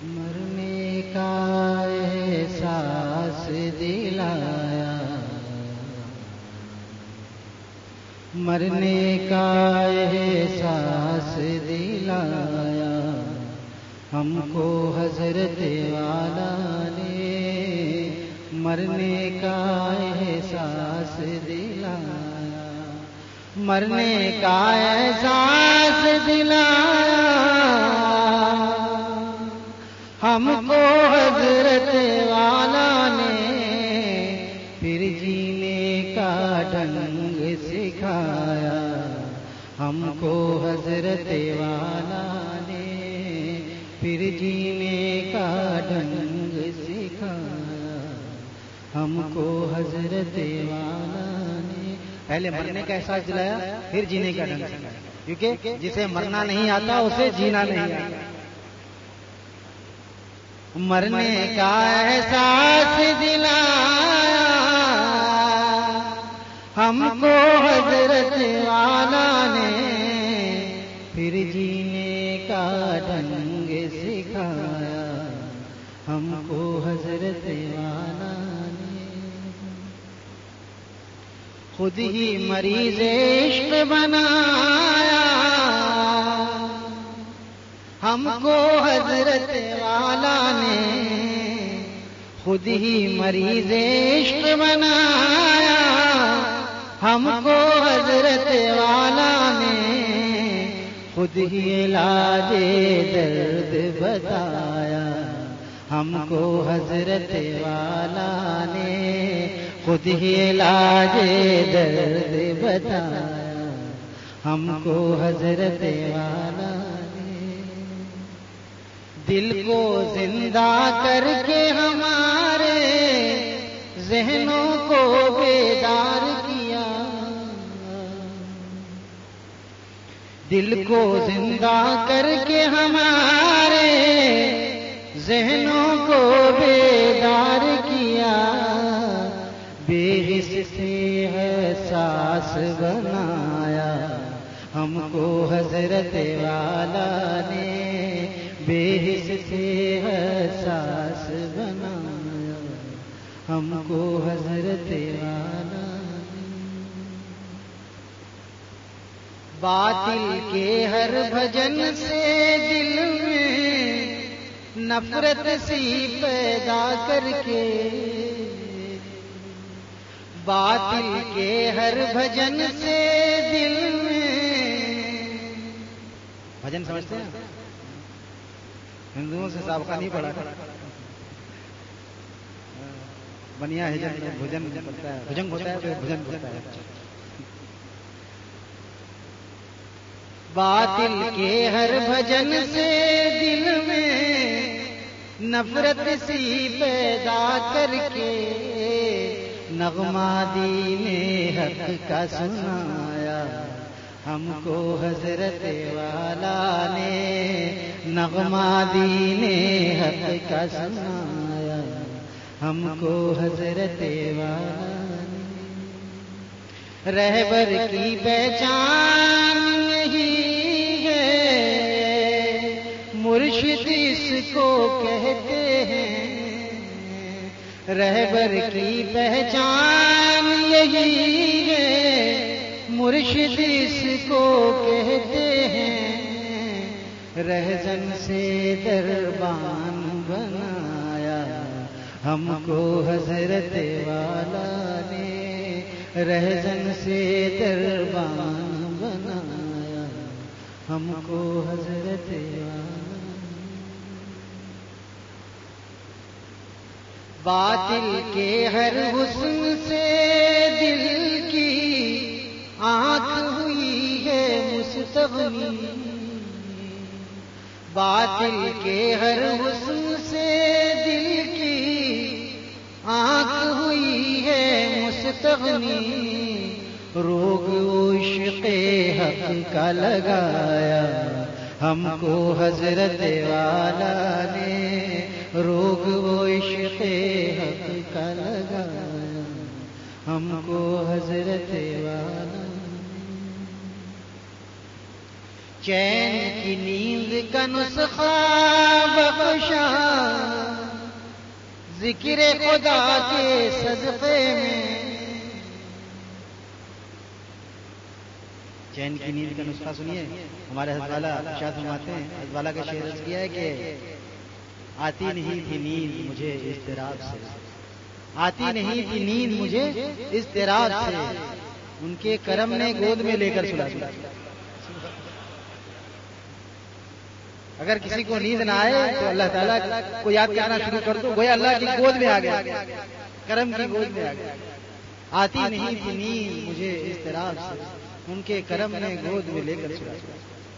مرنے کا احساس دلایا، مرنے کا احساس دلایا ہم کو حضرت والا نے، مرنے کا احساس دلایا، مرنے کا احساس دلایا ہم کو حضرت والا نے، پھر جینے کا ڈھنگ سکھایا ہم کو حضرت والا نے، پھر جینے کا ڈھنگ سکھایا ہم کو حضرت والا نے۔ پہلے مرنے کا احساس دلایا، پھر جینے کا ڈھنگ سکھایا، کیونکہ جسے مرنا نہیں آتا اسے جینا نہیں آتا۔ مرنے کا احساس دلایا ہم کو حضرت والا نے، پھر جینے کا ڈھنگ سکھایا ہم کو حضرت والا نے۔ خود ہی مریض عشق بنایا ہم کو حضرت والا نے، خود ہی مریض عشق بنایا ہم کو حضرت والا نے، خود ہی علاج درد بتایا ہم کو حضرت والا نے، خود ہی علاج درد بتایا ہم کو حضرت والا نے۔ دل کو زندہ کر کے ہمارے ذہنوں کو بیدار کیا، دل کو زندہ کر کے ہمارے ذہنوں کو بیدار کیا، بے حس سے احساس بنایا ہم کو حضرت والا نے، بے حس سے احساس بنایا ہم کو حضرت والا نے۔ باطل کے ہر بھجن سے دل میں نفرت سی پیدا کر کے، باطل کے ہر بھجن سے دل میں، بھجن سمجھتے ہیں ہندوؤں سے سابقہ نہیں پڑا، بنیا ہے بھجن ہوتا ہے، بھجنگ ہوتا ہے، بھجن ہوتا ہے۔ باطل کے ہر بھجن سے دل میں نفرت سی پیدا کر کے، نغمہ دین حق کا سنایا ہم کو حضرت والا نے، نغمہ دین حق کا سنایا ہم کو حضرت والا نے۔ رہبر کی پہچان یہی ہے، مرشد اس کو کہتے ہیں، رہبر کی پہچان یہی ہے، مرشد اس کو کہتے ہیں، رہزن سے دربان بنایا ہم کو حضرت والا نے، رہزن سے دربان بنایا ہم کو حضرت والا نے۔ باطل کے ہر حسن سے دل کی آنکھ ہوئی ہے مستغنی، باطل کے ہر حسن سے دل کی آنکھ ہوئی ہے مستغنی، روگ عشق حق کا لگایا ہم کو حضرت والا نے، روگ عشق حق کا لگایا ہم کو حضرت والا نے۔ چین کی نیند کا نسخہ بخشا ذکر خدا کے صدقے میں. چین کی نیند کا نسخہ سنیے. ہمارے حضرت والا ارشاد فرماتے ہیں، حضرت والا کا شعر عرض کیا ہے کہ آتی نہیں تھی نیند مجھے اضطراب سے، آتی نہیں تھی نیند مجھے اضطراب سے، ان کے کرم نے گود میں لے کر سلا دیا. اگر کسی کو نیند نہ آئے تو اللہ تعالیٰ کو یاد کرنا شروع کر دو، گویا اللہ کی گود میں آ گیا، کرم کی گود میں آ گیا. آتی نہیں تھی نیند مجھے اضطراب سے، ان کے کرم نے گود میں لے کر سلا دیا.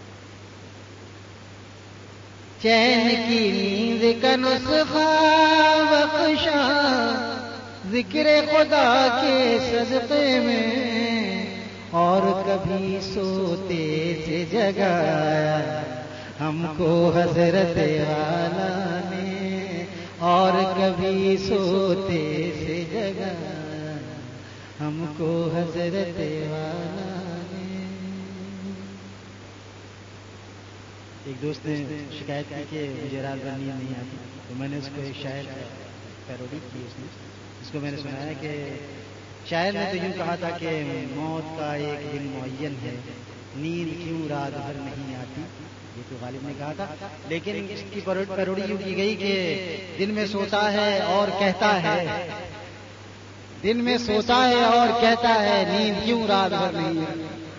چین کی نیند کا نسخہ بخشا ذکر خدا کے صدقے میں، اور کبھی سوتے سے جگایا ہم کو حضرت والا نے، اور کبھی سوتے سے جگایا ہم کو حضرت والا نے. ایک دوست نے شکایت کی کہ مجھے رات بھر نیند نہیں آتی، تو میں نے اس کو ایک شاعر پیروڈی کی اس کو میں نے سنایا کہ شاعر نے تو یوں کہا تھا کہ موت کا ایک دن معین ہے، نیند کیوں رات بھر نہیں آتی، یہ تو غالب نے کہا تھا. لیکن اس کی پیروڈی یوں کی گئی کہ دن میں سوتا ہے اور کہتا ہے، دن میں سوتا ہے اور کہتا ہے نیند کیوں رات بھر نہیں آتی.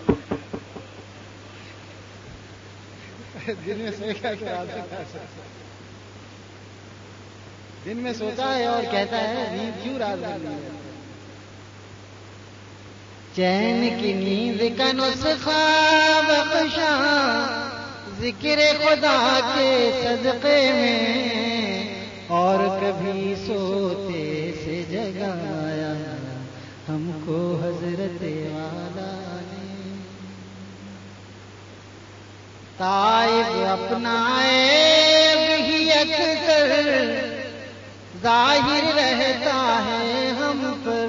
دن میں دن میں سوتا ہے اور کہتا ہے نیند کیوں رات بھر نہیں آتی. چین کی نیند کا نسخہ بخشا ذکر خدا کے صدقے میں، اور کبھی سوتے سے جگایا ہم کو حضرت والا نے. تائب اپنا عیب ہی اکثر ظاہر رہتا ہے ہم پر،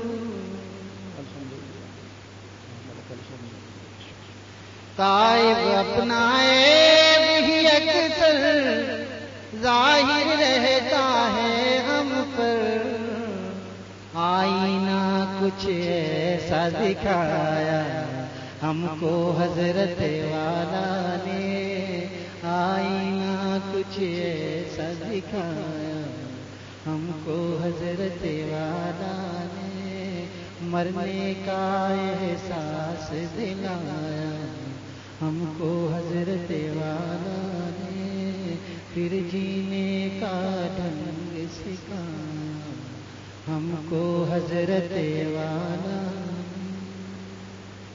تائب اپنا عیب ہی اکثر ظاہر رہتا ہے ہم پر، آئینہ کچھ ایسا دکھایا ہم کو حضرت والا نے، آئینہ کچھ ایسا دکھایا ہم کو حضرت والا نے، مرنے کا احساس دلایا ہم کو حضرت والا نے، پھر جینے کا ڈھنگ سکھایا ہم کو حضرت والا